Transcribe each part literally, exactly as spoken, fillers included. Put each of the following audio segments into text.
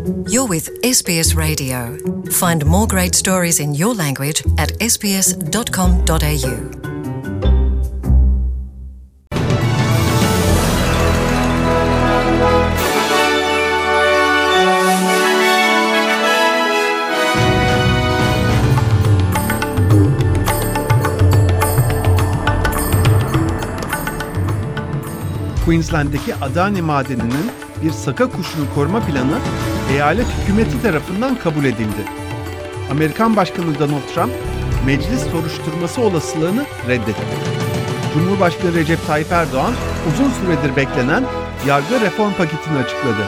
You're with S B S Radio. Find more great stories in your language at s b s dot com dot a u. Queensland'deki Adani madeninin bir saka kuşunu koruma planı eyalet hükümeti tarafından kabul edildi. Amerikan Başkanı Donald Trump, meclis soruşturması olasılığını reddetti. Cumhurbaşkanı Recep Tayyip Erdoğan, uzun süredir beklenen yargı reform paketini açıkladı.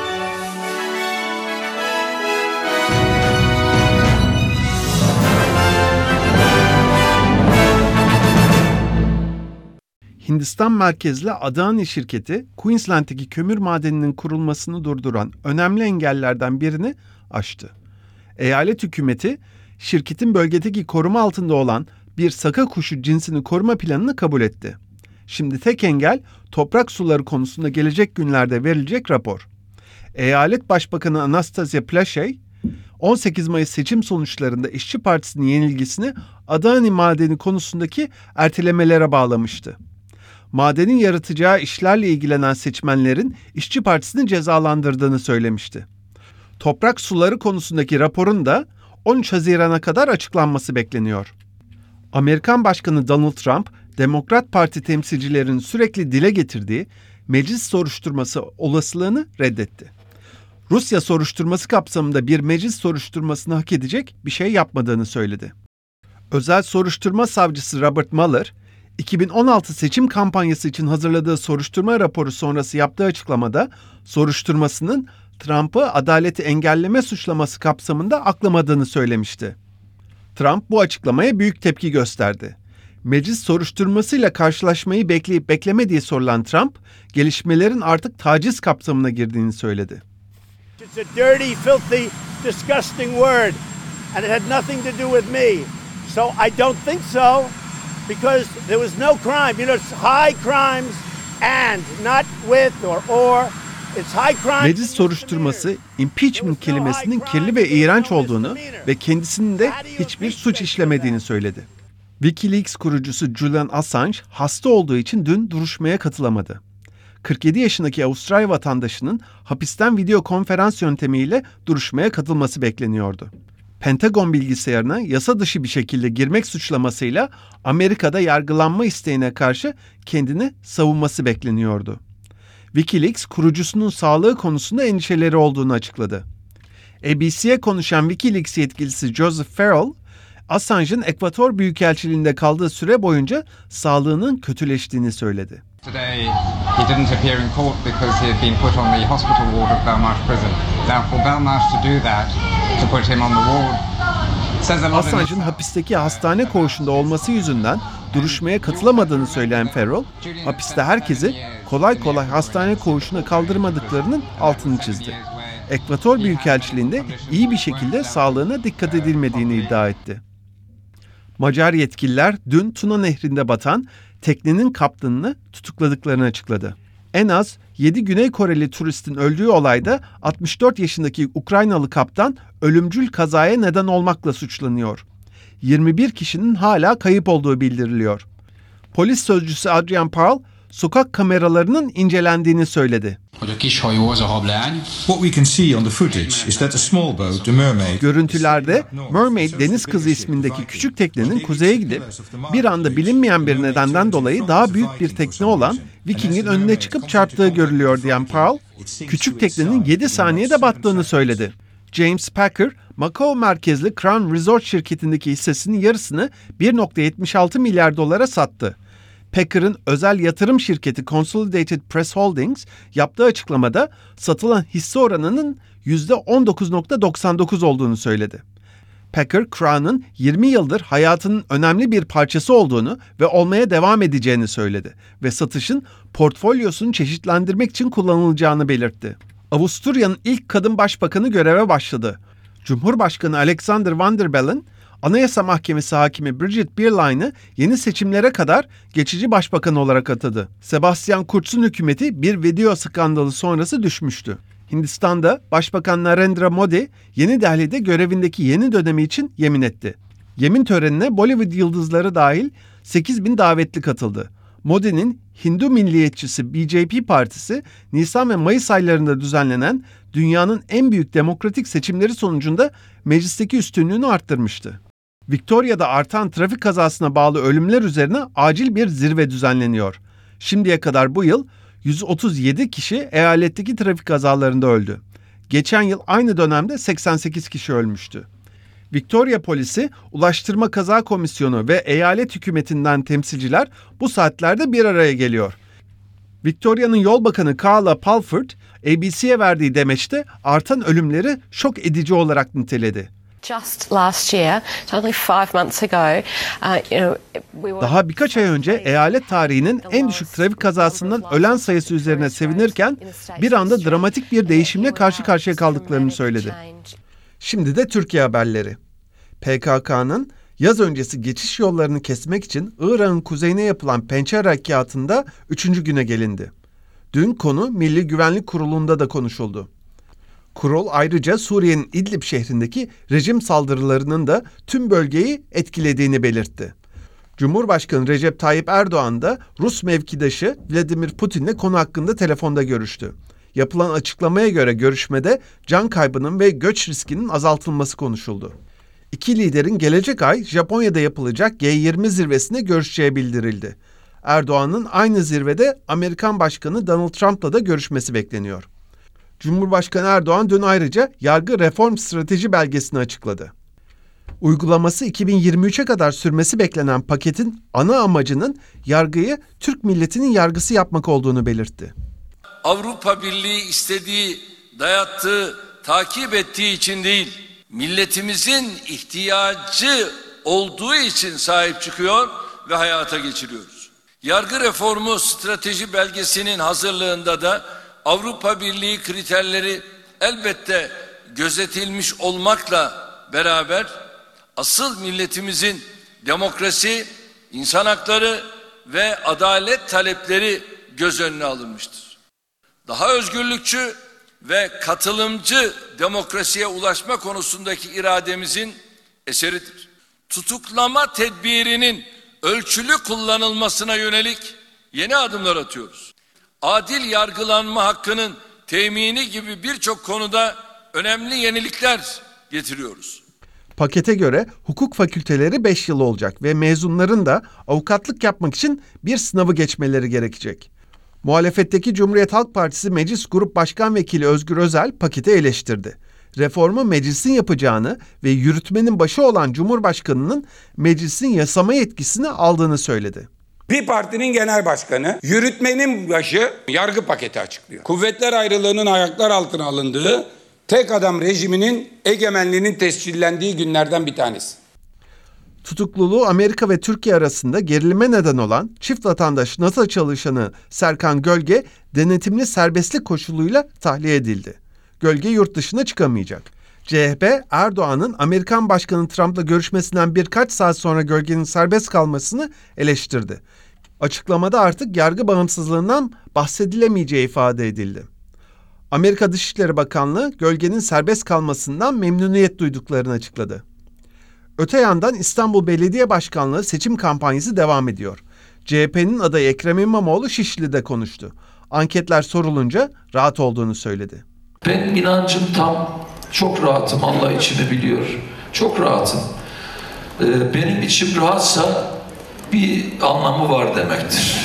Hindistan merkezli Adani şirketi, Queensland'deki kömür madeninin kurulmasını durduran önemli engellerden birini aştı. Eyalet hükümeti, şirketin bölgedeki koruma altında olan bir saka kuşu cinsini koruma planını kabul etti. Şimdi tek engel, toprak suları konusunda gelecek günlerde verilecek rapor. Eyalet Başbakanı Anastasia Palaszczuk, on sekiz Mayıs seçim sonuçlarında İşçi Partisi'nin yenilgisini Adani madeni konusundaki ertelemelere bağlamıştı. Madenin yaratacağı işlerle ilgilenen seçmenlerin İşçi Partisi'ni cezalandırdığını söylemişti. Toprak suları konusundaki raporun da on üç Haziran'a kadar açıklanması bekleniyor. Amerikan Başkanı Donald Trump, Demokrat Parti temsilcilerinin sürekli dile getirdiği meclis soruşturması olasılığını reddetti. Rusya soruşturması kapsamında bir meclis soruşturmasını hak edecek bir şey yapmadığını söyledi. Özel soruşturma savcısı Robert Mueller, iki bin on altı seçim kampanyası için hazırladığı soruşturma raporu sonrası yaptığı açıklamada soruşturmasının Trump'ı adaleti engelleme suçlaması kapsamında aklamadığını söylemişti. Trump bu açıklamaya büyük tepki gösterdi. Meclis soruşturmasıyla karşılaşmayı bekleyip beklemediği sorulan Trump, gelişmelerin artık taciz kapsamına girdiğini söyledi. It's a dirty, filthy, disgusting word and it had nothing to do with me. So I don't think so. Because there was no crime. You know, it's high crimes and not with or or. It's high crimes. Meclis soruşturması impeachment kelimesinin kirli ve iğrenç olduğunu ve kendisinin de hiçbir suç işlemediğini söyledi. WikiLeaks kurucusu Julian Assange hasta olduğu için dün duruşmaya katılamadı. kırk yedi yaşındaki Avustralya vatandaşının hapisten video konferans yöntemiyle duruşmaya katılması bekleniyordu. Pentagon bilgisayarına yasa dışı bir şekilde girmek suçlamasıyla Amerika'da yargılanma isteğine karşı kendini savunması bekleniyordu. WikiLeaks kurucusunun sağlığı konusunda endişeleri olduğunu açıkladı. A B C'ye konuşan WikiLeaks yetkilisi Joseph Farrell, Assange'ın Ekvator Büyükelçiliğinde kaldığı süre boyunca sağlığının kötüleştiğini söyledi. Today he didn't appear in court because he had been put on the hospital ward of Belmarsh prison. Now for Belmarsh to do that, to put him on the ward. Assange'ın hapisteki hastane koğuşunda olması yüzünden duruşmaya katılamadığını söyleyen Farrell, hapiste herkesi kolay kolay hastane koğuşuna kaldırmadıklarının altını çizdi. Ekvator Büyükelçiliğinde iyi bir şekilde sağlığına dikkat edilmediğini iddia etti. Macar yetkililer dün Tuna Nehri'nde batan teknenin kaptanını tutukladıklarını açıkladı. En az yedi Güney Koreli turistin öldüğü olayda altmış dört yaşındaki Ukraynalı kaptan ölümcül kazaya neden olmakla suçlanıyor. yirmi bir kişinin hala kayıp olduğu bildiriliyor. Polis sözcüsü Adrian Parle, sokak kameralarının incelendiğini söyledi. What we can see on the footage is that a small boat, the Mermaid, Görüntülerde Mermaid Deniz Kızı ismindeki küçük teknenin kuzeye gidip bir anda bilinmeyen bir nedenden dolayı daha büyük bir tekne olan Viking'in önüne çıkıp çarptığı görülüyor diyen Parle, küçük teknenin yedi saniyede battığını söyledi. James Packer, Macao merkezli Crown Resort şirketindeki hissesinin yarısını bir virgül yetmiş altı milyar dolara sattı. Packer'ın özel yatırım şirketi Consolidated Press Holdings yaptığı açıklamada satılan hisse oranının yüzde on dokuz virgül doksan dokuz olduğunu söyledi. Packer, Crown'un yirmi yıldır hayatının önemli bir parçası olduğunu ve olmaya devam edeceğini söyledi ve satışın portfolyosunu çeşitlendirmek için kullanılacağını belirtti. Avusturya'nın ilk kadın başbakanı göreve başladı. Cumhurbaşkanı Alexander Van der Bellen, Anayasa Mahkemesi Hakimi Birgit Bierlein'i yeni seçimlere kadar geçici başbakan olarak atadı. Sebastian Kurz'un hükümeti bir video skandalı sonrası düşmüştü. Hindistan'da Başbakan Narendra Modi, Yeni Delhi'de görevindeki yeni dönemi için yemin etti. Yemin törenine Bollywood yıldızları dahil sekiz bin davetli katıldı. Modi'nin Hindu milliyetçisi B J P partisi, Nisan ve Mayıs aylarında düzenlenen dünyanın en büyük demokratik seçimleri sonucunda meclisteki üstünlüğünü arttırmıştı. Victoria'da artan trafik kazasına bağlı ölümler üzerine acil bir zirve düzenleniyor. Şimdiye kadar bu yıl yüz otuz yedi kişi eyaletteki trafik kazalarında öldü. Geçen yıl aynı dönemde seksen sekiz kişi ölmüştü. Victoria polisi, Ulaştırma Kaza Komisyonu ve eyalet hükümetinden temsilciler bu saatlerde bir araya geliyor. Victoria'nın yol bakanı Carla Pulford, A B C'ye verdiği demeçte artan ölümleri şok edici olarak niteledi. Just last year, so only five months ago, uh, you know, we were... Daha birkaç ay önce eyalet tarihinin en düşük trafik kazasından ölen sayısı üzerine sevinirken bir anda dramatik bir değişimle karşı karşıya kaldıklarını söyledi. Şimdi de Türkiye haberleri. P K K'nın yaz öncesi geçiş yollarını kesmek için Irak'ın kuzeyine yapılan Pençe Harekatı'nda üçüncü güne gelindi. Dün konu Milli Güvenlik Kurulu'nda da konuşuldu. Kurul ayrıca Suriye'nin İdlib şehrindeki rejim saldırılarının da tüm bölgeyi etkilediğini belirtti. Cumhurbaşkanı Recep Tayyip Erdoğan da Rus mevkidaşı Vladimir Putin'le konu hakkında telefonda görüştü. Yapılan açıklamaya göre görüşmede can kaybının ve göç riskinin azaltılması konuşuldu. İki liderin gelecek ay Japonya'da yapılacak G yirmi zirvesinde görüşeceği bildirildi. Erdoğan'ın aynı zirvede Amerikan Başkanı Donald Trump'la da görüşmesi bekleniyor. Cumhurbaşkanı Erdoğan dün ayrıca yargı reform strateji belgesini açıkladı. Uygulaması iki bin yirmi üçe kadar sürmesi beklenen paketin ana amacının yargıyı Türk milletinin yargısı yapmak olduğunu belirtti. Avrupa Birliği istediği, dayattığı, takip ettiği için değil, milletimizin ihtiyacı olduğu için sahip çıkıyor ve hayata geçiriyoruz. Yargı reformu strateji belgesinin hazırlığında da Avrupa Birliği kriterleri elbette gözetilmiş olmakla beraber asıl milletimizin demokrasi, insan hakları ve adalet talepleri göz önüne alınmıştır. Daha özgürlükçü ve katılımcı demokrasiye ulaşma konusundaki irademizin eseridir. Tutuklama tedbirinin ölçülü kullanılmasına yönelik yeni adımlar atıyoruz. Adil yargılanma hakkının temini gibi birçok konuda önemli yenilikler getiriyoruz. Pakete göre hukuk fakülteleri beş yıl olacak ve mezunların da avukatlık yapmak için bir sınavı geçmeleri gerekecek. Muhalefetteki Cumhuriyet Halk Partisi Meclis Grup Başkan Vekili Özgür Özel paketi eleştirdi. Reformu meclisin yapacağını ve yürütmenin başı olan Cumhurbaşkanı'nın meclisin yasama yetkisini aldığını söyledi. Bir partinin genel başkanı, yürütmenin başı yargı paketi açıklıyor. Kuvvetler ayrılığının ayaklar altına alındığı, tek adam rejiminin egemenliğinin tescillendiği günlerden bir tanesi. Tutukluluğu Amerika ve Türkiye arasında gerilime neden olan çift vatandaş NASA çalışanı Serkan Gölge denetimli serbestlik koşuluyla tahliye edildi. Gölge yurt dışına çıkamayacak. C H P, Erdoğan'ın Amerikan Başkanı Trump'la görüşmesinden birkaç saat sonra Gölge'nin serbest kalmasını eleştirdi. Açıklamada artık yargı bağımsızlığından bahsedilemeyeceği ifade edildi. Amerika Dışişleri Bakanlığı Gölge'nin serbest kalmasından memnuniyet duyduklarını açıkladı. Öte yandan İstanbul Belediye Başkanlığı seçim kampanyası devam ediyor. C H P'nin adayı Ekrem İmamoğlu Şişli'de konuştu. Anketler sorulunca rahat olduğunu söyledi. Benim inancım tam, çok rahatım, Allah içimi biliyor. Çok rahatım. Ee, benim içim rahatsa bir anlamı var demektir.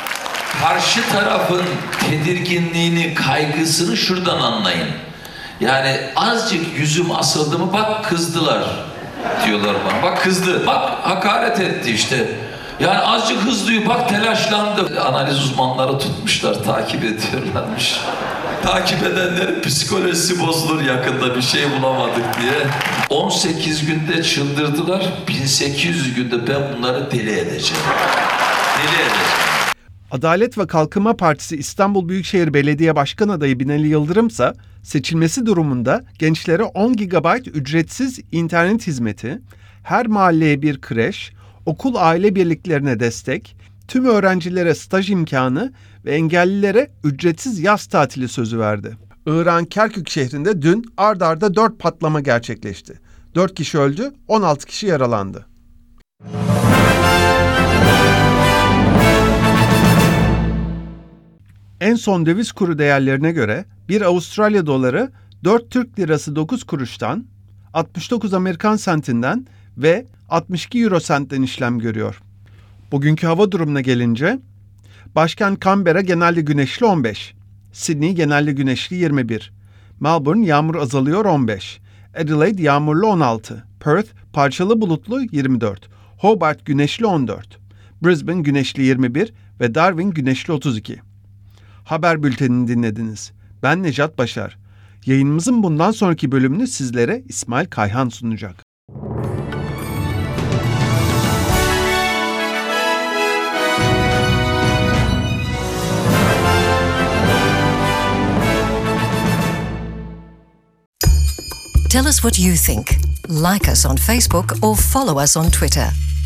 Karşı tarafın tedirginliğini, kaygısını şuradan anlayın. Yani azıcık yüzüm asıldı mı, bak kızdılar diyorlar bana. Bak kızdı, bak hakaret etti işte. Yani azıcık hızlıyım, bak telaşlandı. Analiz uzmanları tutmuşlar, takip ediyorlarmış. Takip edenlerin psikolojisi bozulur yakında, bir şey bulamadık diye. on sekiz günde çıldırdılar, bin sekiz yüz günde ben bunları deli edeceğim. Deli edeceğim. Adalet ve Kalkınma Partisi İstanbul Büyükşehir Belediye Başkan adayı Binali Yıldırımsa seçilmesi durumunda gençlere on gigabayt ücretsiz internet hizmeti, her mahalleye bir kreş, okul aile birliklerine destek, tüm öğrencilere staj imkanı ve engellilere ücretsiz yaz tatili sözü verdi. İran Kerkük şehrinde dün ard arda dört patlama gerçekleşti. dört kişi öldü, on altı kişi yaralandı. En son döviz kuru değerlerine göre bir Avustralya doları dört Türk lirası dokuz kuruştan, altmış dokuz Amerikan sentinden ve altmış iki euro sentten işlem görüyor. Bugünkü hava durumuna gelince, başkent Canberra genelde güneşli on beş, Sydney genelde güneşli yirmi bir, Melbourne yağmur azalıyor on beş, Adelaide yağmurlu on altı, Perth parçalı bulutlu yirmi dört, Hobart güneşli on dört, Brisbane güneşli yirmi bir ve Darwin güneşli otuz iki. Haber bültenini dinlediniz. Ben Necat Başar. Yayınımızın bundan sonraki bölümünü sizlere İsmail Kayhan sunacak. Tell us what you think. Like us on Facebook or follow us on Twitter.